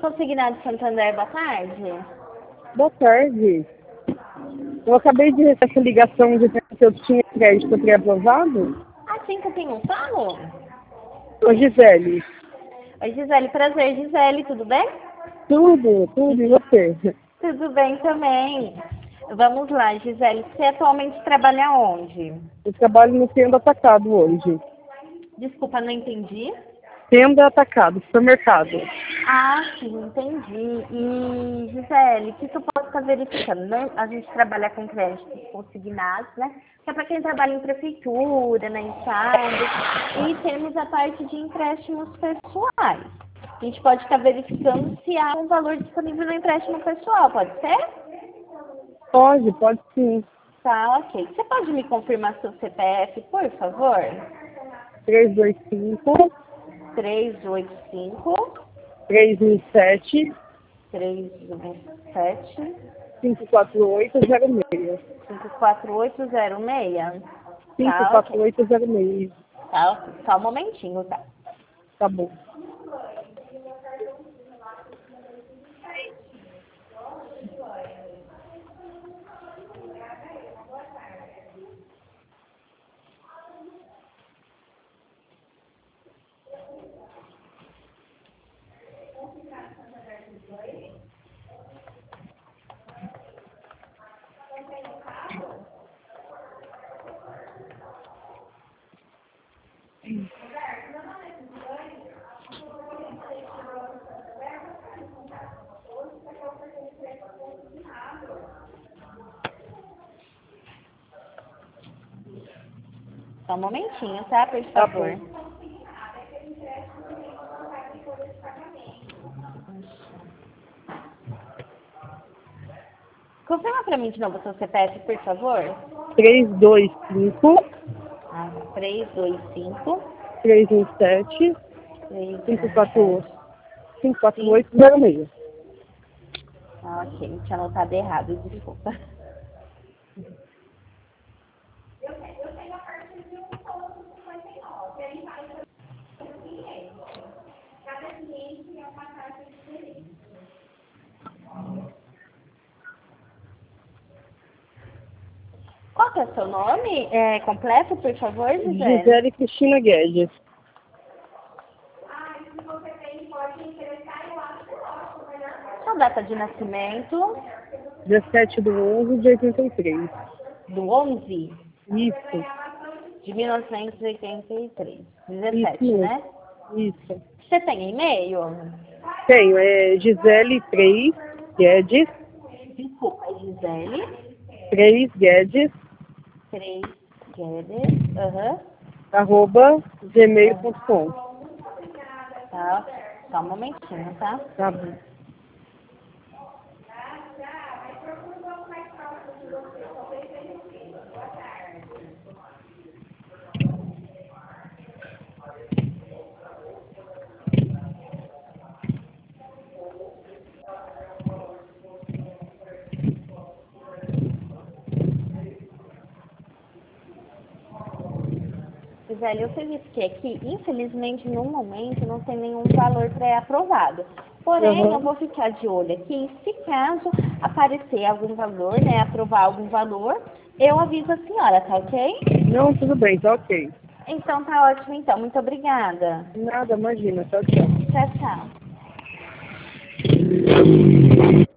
Consignado Santander, boa tarde. Boa tarde. Eu acabei de receber essa ligação de que eu tinha crédito pré-aprovado. Assim que eu tenho um falo? Ô, Gisele. Oi, Gisele, prazer. Gisele, tudo bem? Tudo, e você? Tudo bem também. Vamos lá, Gisele. Você atualmente trabalha onde? Eu trabalho no Tenda Atacado hoje. Desculpa, não entendi. Tenda Atacado, supermercado. Ah, sim, entendi. E, Gisele, o que eu posso estar verificando? A gente trabalha com créditos consignados, né? Que é para quem trabalha em prefeitura, na Estado. E temos a parte de empréstimos pessoais. A gente pode estar verificando se há um valor disponível no empréstimo pessoal, pode ser? Pode sim. Tá, ok. Você pode me confirmar seu CPF, por favor? 325 385 317 317 54806. 54806. Tá, ok. 54806. Tá, ok. Só um momentinho, tá? Tá bom. Só um momentinho, tá? Por Tá favor. bom. Confirma pra mim de novo o seu CPF, por favor. 325 325 317 317. 54806. Ah, ok, tinha anotado errado, desculpa. Qual que é o seu nome completo, por favor, Gisele? Gisele Cristina Guedes. Sua data de nascimento? 17/11/83. Do 11 Isso. de 1983. Isso 17, mesmo. né? Isso. Você tem e-mail? Tenho, é Gisele 3 Guedes, Desculpa, Gisele. 3 Guedes, 3 Guedes. Aham. @gmail.com. Tá. Só um momentinho, tá? Tá bom. Gisele, eu verifiquei aqui, infelizmente, no momento, não tem nenhum valor pré-aprovado. Porém, eu Uhum. vou ficar de olho aqui. Se caso aparecer algum valor, né, aprovar algum valor, eu aviso a senhora, tá ok? Não, tudo bem, tá ok. Então, tá ótimo, então. Muito obrigada. Nada, imagina. Tchau, tchau. Tchau, tchau.